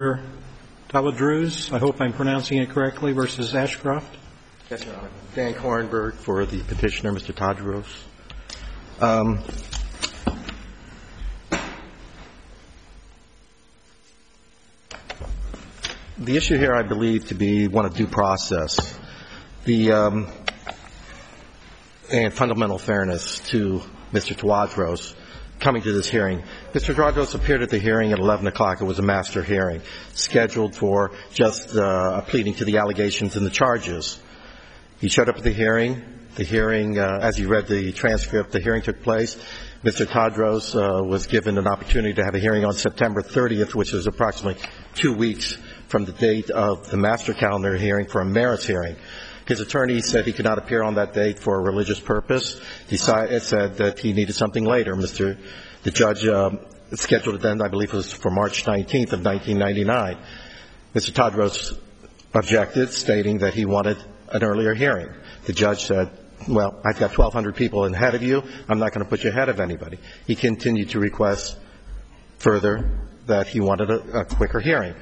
Taladruz, I hope I'm pronouncing it correctly, versus Ashcroft. Yes, Your Honor. Dan Kornberg for the petitioner, Mr. Tadros. The issue here, I believe, to be one of due process, and fundamental fairness to Mr. Tawadros coming to this hearing. Mr. Tawadros appeared at the hearing at 11 o'clock. It was a master hearing scheduled for just pleading to the allegations and the charges. He showed up at the hearing. The hearing, as you read the transcript, the hearing took place. Mr. Tadros was given an opportunity to have a hearing on September 30th, which is approximately 2 weeks from the date of the master calendar hearing for a merits hearing. His attorney said he could not appear on that date for a religious purpose. He said that he needed something later. The judge scheduled it then, I believe it was for March 19th of 1999. Mr. Tadros objected, stating that he wanted an earlier hearing. The judge said, well, I've got 1,200 people ahead of you. I'm not going to put you ahead of anybody. He continued to request further that he wanted a quicker hearing.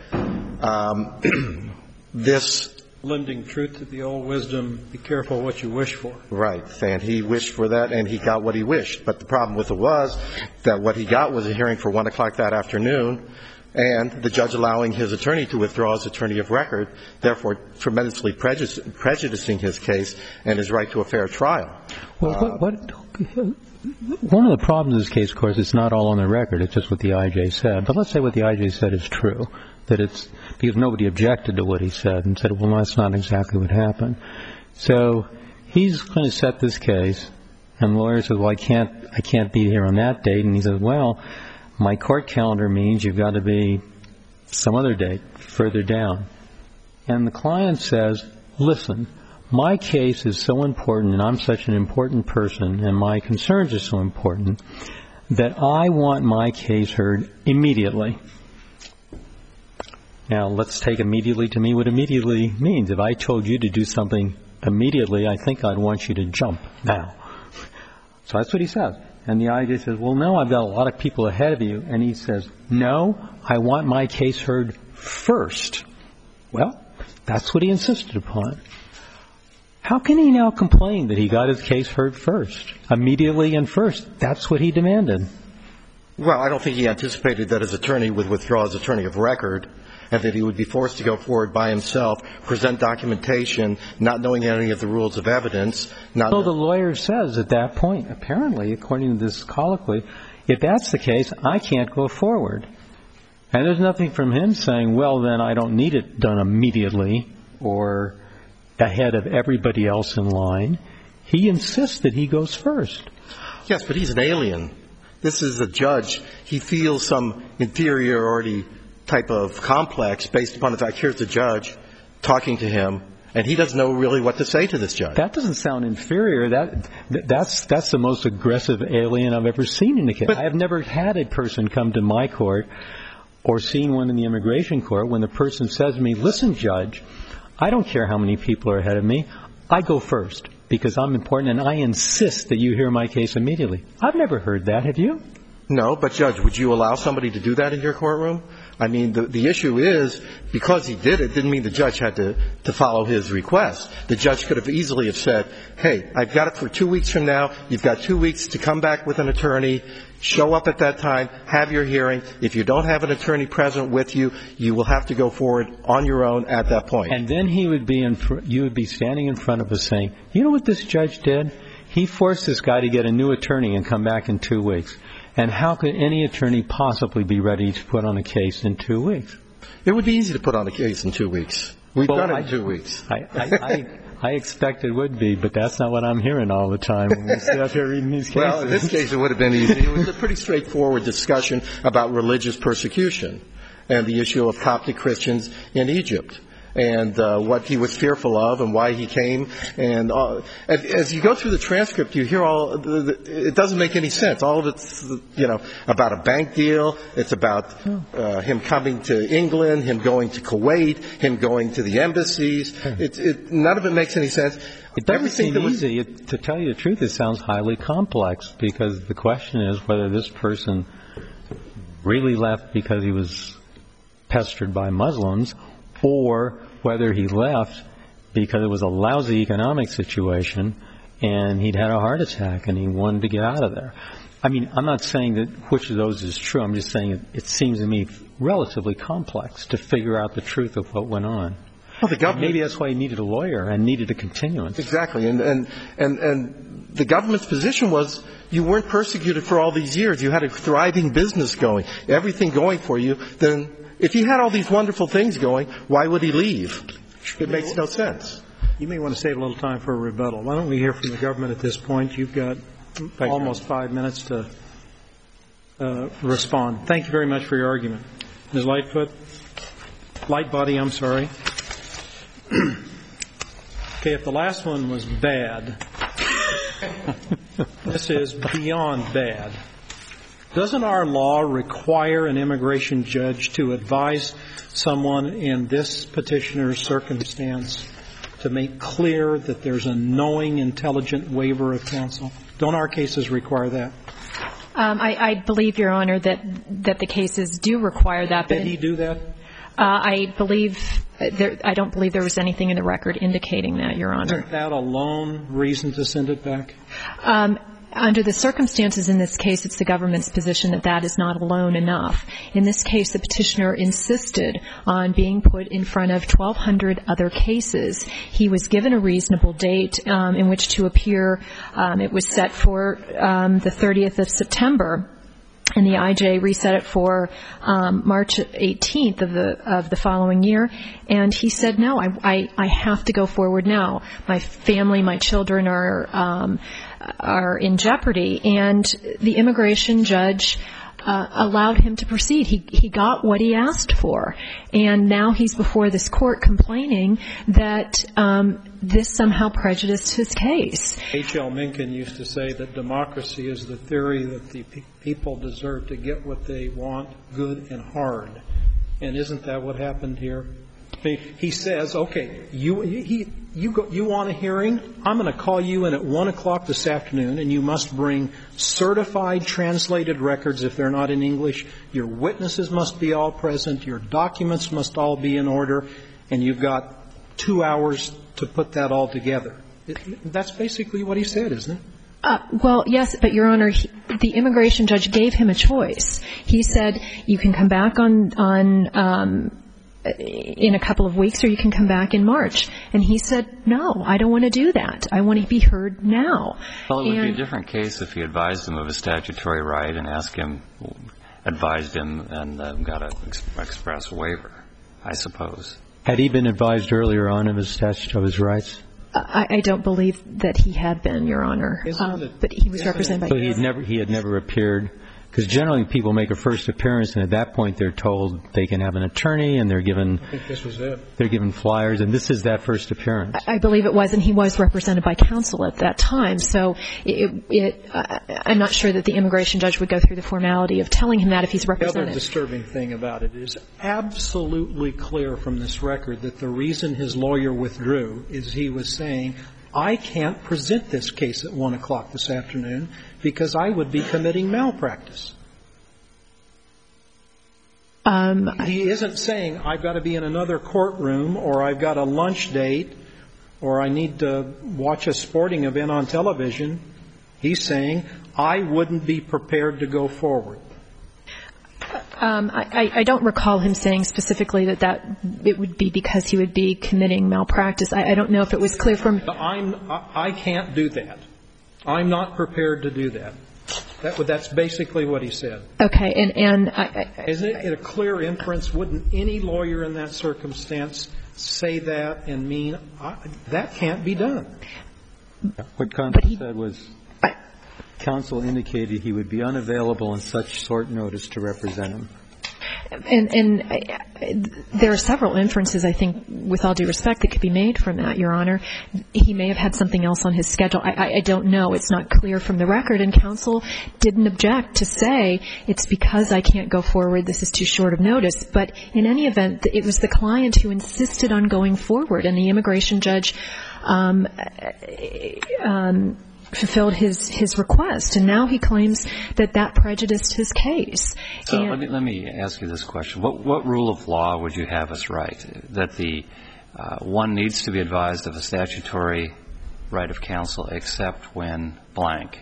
This lending truth to the old wisdom, be careful what you wish for. Right. And he wished for that, and he got what he wished. But the problem with it was that what he got was a hearing for 1 o'clock that afternoon, and the judge allowing his attorney to withdraw his attorney of record, therefore tremendously prejudicing his case and his right to a fair trial. Well, one of the problems in this case, of course, it's not all on the record. It's just what the I.J. said. But let's say what the I.J. said is true, that it's because nobody objected to what he said and said, well, that's not exactly what happened. So he's going to set this case, and the lawyer says, well, I can't be here on that date. And he says, well, my court calendar means you've got to be some other date further down. And the client says, listen, my case is so important and I'm such an important person and my concerns are so important that I want my case heard immediately. Now, let's take immediately to me what immediately means. If I told you to do something immediately, I think I'd want you to jump now. So that's what he says. And the IJ says, well, no, I've got a lot of people ahead of you. And he says, no, I want my case heard first. Well, that's what he insisted upon. How can he now complain that he got his case heard first, immediately and first? That's what he demanded. Well, I don't think he anticipated that his attorney would withdraw his attorney of record and that he would be forced to go forward by himself, present documentation, not knowing any of the rules of evidence. So the lawyer says at that point, apparently, according to this colloquy, if that's the case, I can't go forward. And there's nothing from him saying, well, then I don't need it done immediately or ahead of everybody else in line. He insists that he goes first. Yes, but he's an alien. This is a judge. He feels some inferiority type of complex based upon the fact here's the judge talking to him, and he doesn't know really what to say to this judge. That doesn't sound inferior. That's the most aggressive alien I've ever seen in the case. I have never had a person come to my court or seen one in the immigration court when the person says to me, listen, judge, I don't care how many people are ahead of me. I go first because I'm important, and I insist that you hear my case immediately. I've never heard that. Have you? No, but, Judge, would you allow somebody to do that in your courtroom? I mean, the issue is, because he did it, didn't mean the judge had to follow his request. The judge could have easily have said, hey, I've got it for 2 weeks from now. You've got 2 weeks to come back with an attorney. Show up at that time. Have your hearing. If you don't have an attorney present with you, you will have to go forward on your own at that point. And then you would be standing in front of us saying, you know what this judge did? He forced this guy to get a new attorney and come back in 2 weeks. And how could any attorney possibly be ready to put on a case in 2 weeks? It would be easy to put on a case in 2 weeks. We've done it in 2 weeks. I expect it would be, but that's not what I'm hearing all the time when we sit up here reading these cases. Well, in this case, it would have been easy. It was a pretty straightforward discussion about religious persecution and the issue of Coptic Christians in Egypt and what he was fearful of and why he came. And as you go through the transcript, you hear it doesn't make any sense. All of it's, about a bank deal. It's about him coming to England, him going to Kuwait, him going to the embassies. None of it makes any sense. It doesn't seem easy. To tell you the truth, it sounds highly complex because the question is whether this person really left because he was pestered by Muslims, or whether he left because it was a lousy economic situation and he'd had a heart attack and he wanted to get out of there. I mean, I'm not saying that which of those is true. I'm just saying it seems to me relatively complex to figure out the truth of what went on. Well, the government, maybe that's why he needed a lawyer and needed a continuance. Exactly. And the government's position was you weren't persecuted for all these years. You had a thriving business going, everything going for you. Then if he had all these wonderful things going, why would he leave? It makes no sense. You may want to save a little time for a rebuttal. Why don't we hear from the government at this point? You've got almost 5 minutes to respond. Thank you very much for your argument. Ms. Lightbody, I'm sorry. Okay, if the last one was bad, this is beyond bad. Doesn't our law require an immigration judge to advise someone in this petitioner's circumstance to make clear that there's a knowing, intelligent waiver of counsel? Don't our cases require that? I believe, Your Honor, that the cases do require that. Did he do that? I don't believe there was anything in the record indicating that, Your Honor. Isn't that alone reason to send it back? Under the circumstances in this case, it's the government's position that that is not alone enough. In this case, the petitioner insisted on being put in front of 1,200 other cases. He was given a reasonable date in which to appear. It was set for the 30th of September. And the IJ reset it for March 18th of the following year. And he said, no, I have to go forward now. My family, my children are in jeopardy. And the immigration judge allowed him to proceed. He got what he asked for. And now he's before this court complaining that this somehow prejudiced his case. H.L. Mencken used to say that democracy is the theory that the people deserve to get what they want, good and hard. And isn't that what happened here? He says, okay, you want a hearing? I'm going to call you in at 1 o'clock this afternoon, and you must bring certified translated records if they're not in English. Your witnesses must be all present. Your documents must all be in order. And you've got 2 hours to put that all together. That's basically what he said, isn't it? Well, yes, but, Your Honor, the immigration judge gave him a choice. He said, you can come back in a couple of weeks, or you can come back in March. And he said, no, I don't want to do that. I want to be heard now. Well, it would be a different case if he advised him of a statutory right and advised him and got an express waiver, I suppose. Had he been advised earlier on of his rights? I don't believe that he had been, Your Honor. But he was represented by counsel. So he had never appeared. Because generally people make a first appearance, and at that point they're told they can have an attorney, and they're given I think this was it. They're given flyers, and this is that first appearance. I believe it was, and he was represented by counsel at that time. So I'm not sure that the immigration judge would go through the formality of telling him that if he's represented. The other disturbing thing about it is absolutely clear from this record that the reason his lawyer withdrew is he was saying, I can't present this case at 1 o'clock this afternoon because I would be committing malpractice. He isn't saying I've got to be in another courtroom, or I've got a lunch date, or I need to watch a sporting event on television. He's saying I wouldn't be prepared to go forward. I don't recall him saying specifically that it would be because he would be committing malpractice. I don't know if it was clear from... I can't do that. I'm not prepared to do that. That's basically what he said. Okay, and isn't it a clear inference? Wouldn't any lawyer in that circumstance say that and mean that can't be done? What counsel said was counsel indicated he would be unavailable on such short notice to represent him. And there are several inferences, I think, with all due respect, that could be made from that, Your Honor. He may have had something else on his schedule. I don't know. It's not clear from the record. And counsel didn't object to say it's because I can't go forward. This is too short of notice. But in any event, it was the client who insisted on going forward. And the immigration judge fulfilled his request, and now he claims that prejudiced his case. So let me ask you this question. What rule of law would you have us write? That the one needs to be advised of a statutory right of counsel except when blank?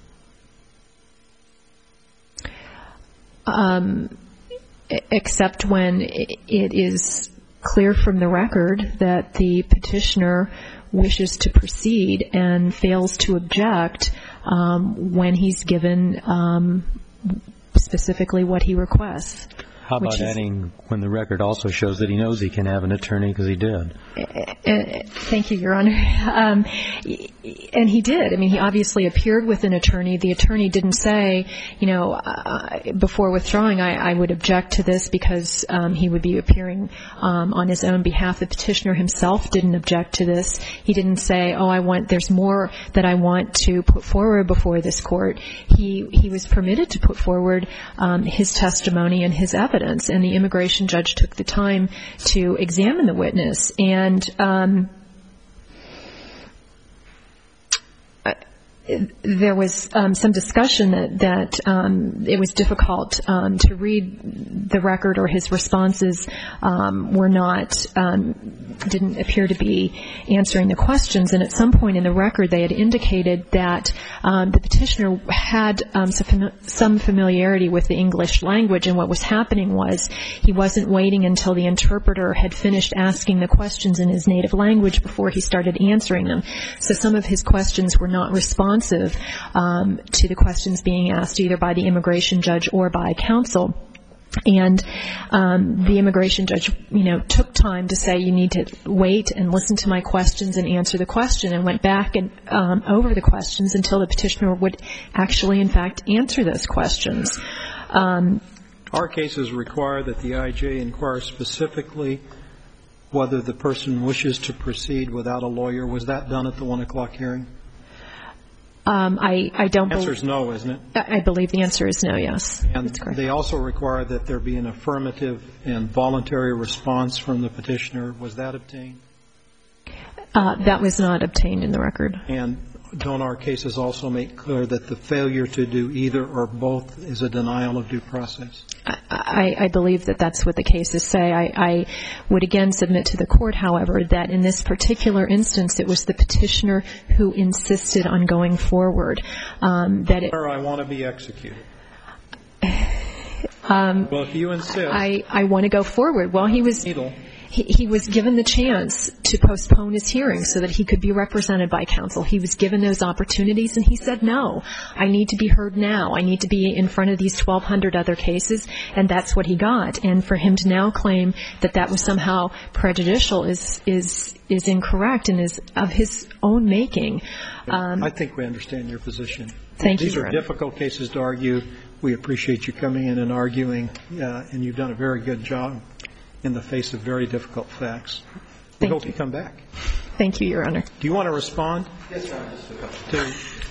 Except when it is clear from the record that the petitioner wishes to proceed and fails to object when he's given specifically what he requests. How about adding when the record also shows that he knows he can have an attorney because he did? Thank you, Your Honor. And he did. I mean, he obviously appeared with an attorney. The attorney didn't say, before withdrawing, I would object to this because he would be appearing on his own behalf. The petitioner himself didn't object to this. He didn't say, there's more that I want to put forward before this court. He was permitted to put forward his testimony and his evidence. And the immigration judge took the time to examine the witness. And there was some discussion that it was difficult to read the record, or his responses didn't appear to be answering the questions. And at some point in the record, they had indicated that the petitioner had some familiarity with the English language, and what was happening was he wasn't waiting until the interpreter had finished asking the questions in his native language before he started answering them. So some of his questions were not responsive to the questions being asked either by the immigration judge or by counsel. And the immigration judge, took time to say, you need to wait and listen to my questions and answer the question, and went back and over the questions until the petitioner would actually, in fact, answer those questions. Our cases require that the IJ inquire specifically whether the person wishes to proceed without a lawyer. Was that done at the 1 o'clock hearing? I don't believe. The answer is no, isn't it? I believe the answer is no, yes. And that's correct. They also require that there be an affirmative and voluntary response from the petitioner. Was that obtained? That was not obtained in the record. And don't our cases also make clear that the failure to do either or both is a denial of due process? I believe that that's what the cases say. I would again submit to the court, however, that in this particular instance, it was the petitioner who insisted on going forward. I want to be executed. Well, if you insist. I want to go forward. Well, he was given the chance to postpone his hearing so that he could be represented by counsel. He was given those opportunities, and he said, no, I need to be heard now. I need to be in front of these 1,200 other cases, and that's what he got. And for him to now claim that that was somehow prejudicial is incorrect and is of his own making. I think we understand your position. Thank you, These are difficult cases to argue. We appreciate you coming in and arguing, and you've done a very good job in the face of very difficult facts. We hope you come back. Thank you, Your Honor. Do you want to respond? Yes, Your Honor.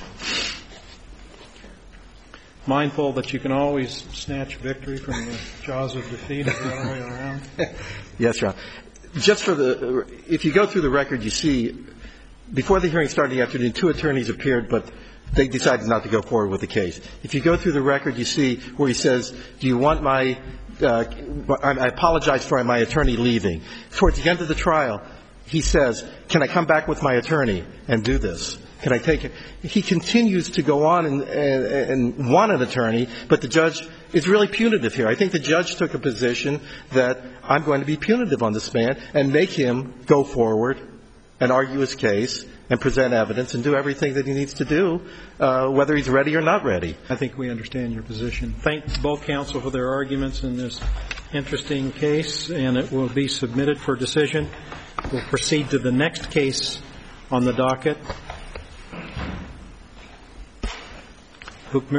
Mindful that you can always snatch victory from the jaws of defeat if the other way around. Yes, Your Honor. If you go through the record, you see, before the hearing started in the afternoon, 2 attorneys appeared, but they decided not to go forward with the case. If you go through the record, you see where he says, do you want I apologize for my attorney leaving. Towards the end of the trial, he says, can I come back with my attorney and do this? Can I take it? He continues to go on and want an attorney, but the judge is really punitive here. I think the judge took a position that I'm going to be punitive on this man and make him go forward and argue his case and present evidence and do everything that he needs to do, whether he's ready or not ready. I think we understand your position. Thank both counsel for their arguments in this interesting case, and it will be submitted for decision. We'll proceed to the next case on the docket.